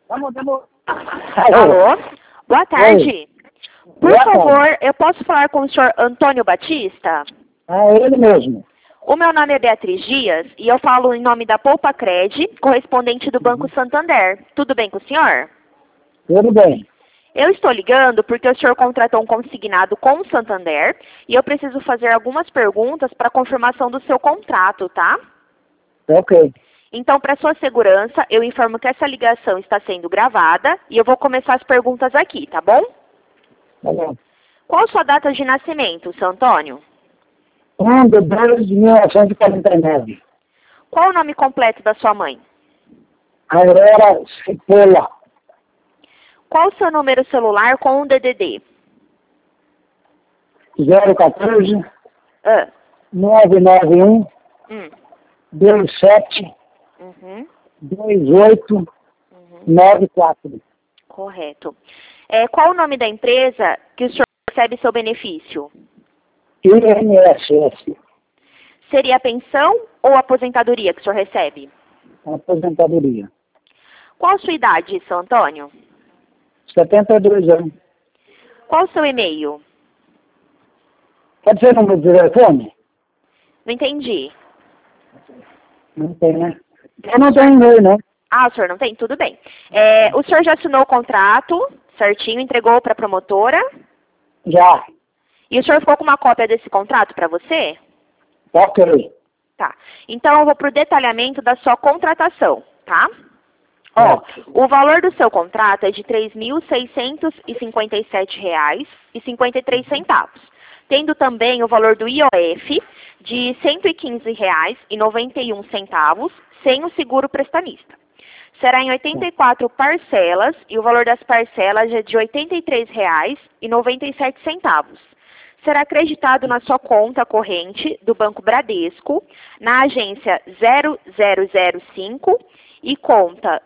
Vamos. Alô? Boa tarde. Oi. Por Boa favor, tarde. eu posso falar com o senhor Antônio Batista? Ele mesmo. O meu nome é Beatriz Dias e eu falo em nome da Poupa Cred, correspondente do Banco Santander. Tudo bem com o senhor? Tudo bem. Eu estou ligando porque o senhor contratou um consignado com o Santander e eu preciso fazer algumas perguntas para confirmação do seu contrato, tá? Ok. Então, para sua segurança, eu informo que essa ligação está sendo gravada e eu vou começar as perguntas aqui, tá bom? Tá bom. Qual a sua data de nascimento, seu Antônio? 1 de 2 de 1949. Qual o nome completo da sua mãe? Aurora Cipolla. Qual o seu número celular com o DDD? 014 Ah, 991 hum, 27 uhum, 28 94. correto. Qual o nome da empresa que o senhor recebe seu benefício? INSS. Seria a pensão ou aposentadoria que o senhor recebe? Aposentadoria. Qual a sua idade, seu Antônio? 72 anos. Qual o seu e-mail? Pode ser número de telefone? Não entendi. Não tem, né? Eu não tenho e-mail, né? Ah, o senhor não tem? Tudo bem. O senhor já assinou o contrato, certinho, entregou para a promotora? Já. E o senhor ficou com uma cópia desse contrato para você? Ok. Tá. Então, eu vou para o detalhamento da sua contratação, tá? Ó, o valor do seu contrato é de R$ 3.657,53, tendo também o valor do IOF de R$ 115,91, sem o seguro prestamista. Será em 84 parcelas e o valor das parcelas é de R$ 83,97. Será acreditado na sua conta corrente do Banco Bradesco, na agência 0005 e conta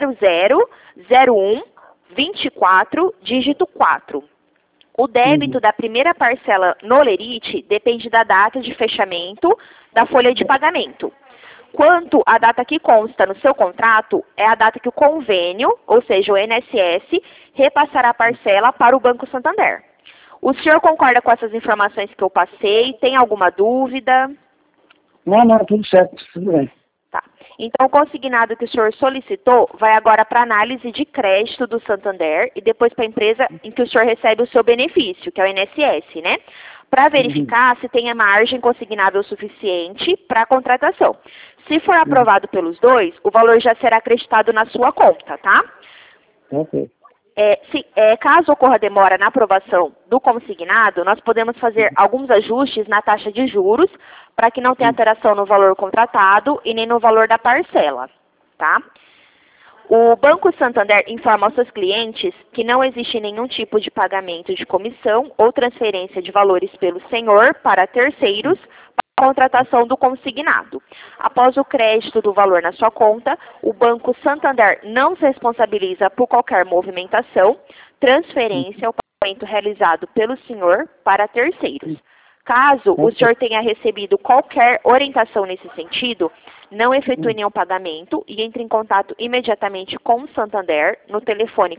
000124, dígito 4. O débito da primeira parcela no Lerite depende da data de fechamento da folha de pagamento. Quanto à data que consta no seu contrato, é a data que o convênio, ou seja, o INSS, repassará a parcela para o Banco Santander. O senhor concorda com essas informações que eu passei? Tem alguma dúvida? Não, tudo certo, tudo bem. Tá. Então, o consignado que o senhor solicitou vai agora para análise de crédito do Santander e depois para a empresa em que o senhor recebe o seu benefício, que é o INSS, né? Para verificar se tem a margem consignável suficiente para a contratação. Se for aprovado pelos dois, o valor já será acreditado na sua conta, tá? Ok. Caso ocorra demora na aprovação do consignado, nós podemos fazer alguns ajustes na taxa de juros para que não tenha alteração no valor contratado e nem no valor da parcela, tá? O Banco Santander informa aos seus clientes que não existe nenhum tipo de pagamento de comissão ou transferência de valores pelo senhor para terceiros para a contratação do consignado. Após o crédito do valor na sua conta, o Banco Santander não se responsabiliza por qualquer movimentação, transferência ou pagamento realizado pelo senhor para terceiros. Caso o senhor tenha recebido qualquer orientação nesse sentido, não efetue nenhum pagamento e entre em contato imediatamente com o Santander no telefone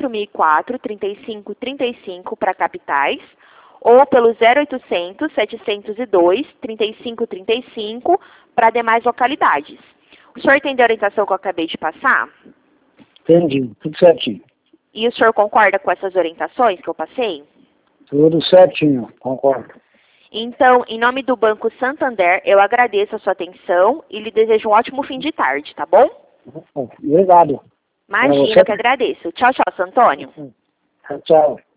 4004-3535 para capitais ou pelo 0800-702-3535 para demais localidades. O senhor entendeu a orientação que eu acabei de passar? Entendi, tudo certinho. E o senhor concorda com essas orientações que eu passei? Tudo certinho, concordo. Então, em nome do Banco Santander, eu agradeço a sua atenção e lhe desejo um ótimo fim de tarde, tá bom? Obrigado. Imagina, eu que agradeço. Tchau, tchau, seu Antônio. Tchau.